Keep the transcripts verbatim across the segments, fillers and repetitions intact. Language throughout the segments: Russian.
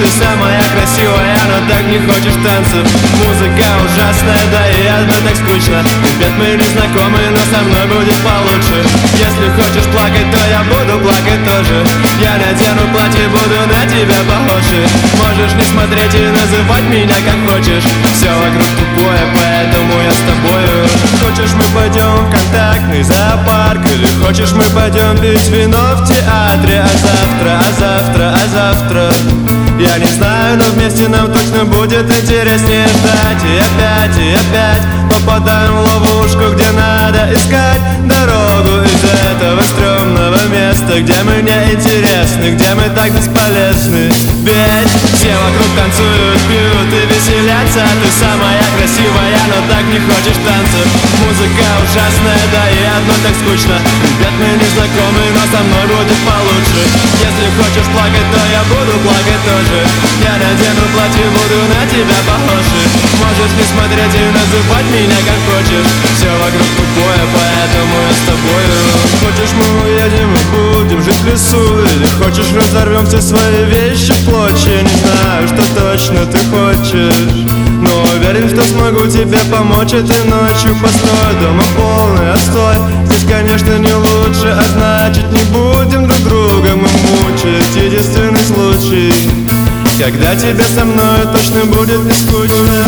ты самая красивая, но так не хочешь танцев. Музыка ужасная, да и одно так скучно. Ребят, мы не знакомы, но со мной будет получше. Если хочешь плакать, то я буду плакать тоже. Я надену платье, буду на тебя похожи. Можешь не смотреть и называть меня как хочешь. Все вокруг тупое, поэтому я с тобою. Хочешь, мы пойдем в контактный зоопарк, или хочешь, мы пойдем пить вино в театре. А завтра, а завтра, а завтра я не знаю, но вместе нам точно будет интереснее ждать. И опять, и опять попадаем в ловушку, где надо искать дорогу из этого стрёмного места, где мы не интересны, где мы так бесполезны. Ведь все вокруг танцуют, пьют и веселятся. Ты самая красивая, но так не хочешь танцев. Музыка ужасная, да и одно так скучно. Ребят, мы не знакомы, но со мной будет получше. Если хочешь плакать, то я буду плакать тоже. Я надену платье, буду на тебя похожи. Можешь не смотреть и называть меня как хочешь. Все вокруг тупое, поэтому я с тобою. Хочешь, мы уедем и будем жить в лесу, или хочешь, разорвем все свои вещи в клочья. Не знаю, что точно ты хочешь, но уверен, что смогу тебе помочь этой ночью. Постой, дома полный отстой. Здесь, конечно, не лучше, а значит, не будем друг друга мы мучить. Единственный случай, когда тебе со мной точно будет не скучно.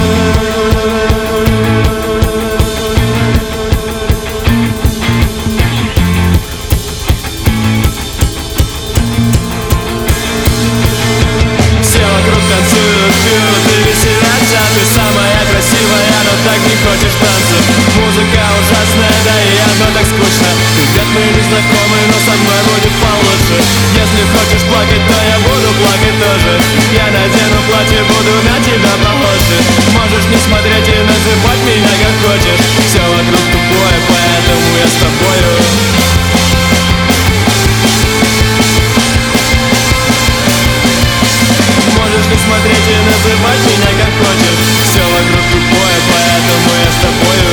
Все вокруг танцуют, пьют и веселятся. Ты самая красивая, но так не хочешь танцев. Музыка ужасная, да и одно так скучно. Ребят, мы не знакомы, но со мной будет получше. Если хочешь плакать, то я буду плакать тоже. Я надену платье, буду на тебя похожи. Можешь не смотреть и называть меня как хочешь. Все вокруг тупое, поэтому я с тобою. Можешь не смотреть и называть меня как хочешь. Все вокруг тупое, поэтому я с тобою.